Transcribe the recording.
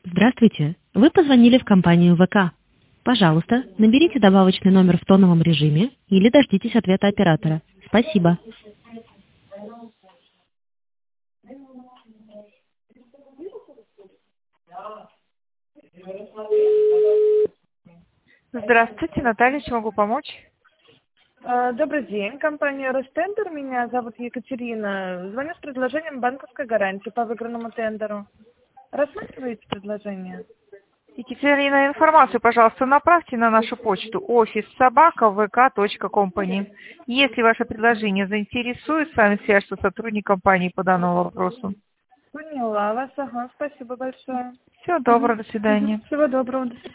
Здравствуйте. Вы позвонили в компанию ВК. Пожалуйста, наберите добавочный номер в тоновом режиме или дождитесь ответа оператора. Спасибо. Здравствуйте, Наталья, чем могу помочь? Добрый день, компания Ростендер. Меня зовут Екатерина. Звоню с предложением банковской гарантии по выигранному тендеру. Рассматриваете предложение? Екатерина, информацию, пожалуйста, направьте на нашу почту office@vk.company. Если ваше предложение заинтересует, с вами свяжется сотрудник компании по данному вопросу. Поняла вас. Ага, спасибо большое. Всего доброго, до свидания. Всего доброго. До свидания.